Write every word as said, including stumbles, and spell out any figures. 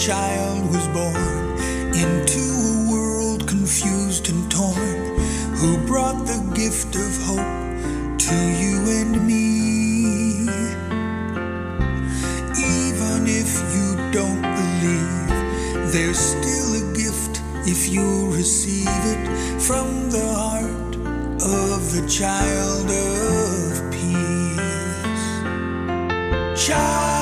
child was born into a world confused and torn, who brought the gift of hope to you and me. Even if you don't believe, there's still a gift if you receive it from the heart of the child of peace. Child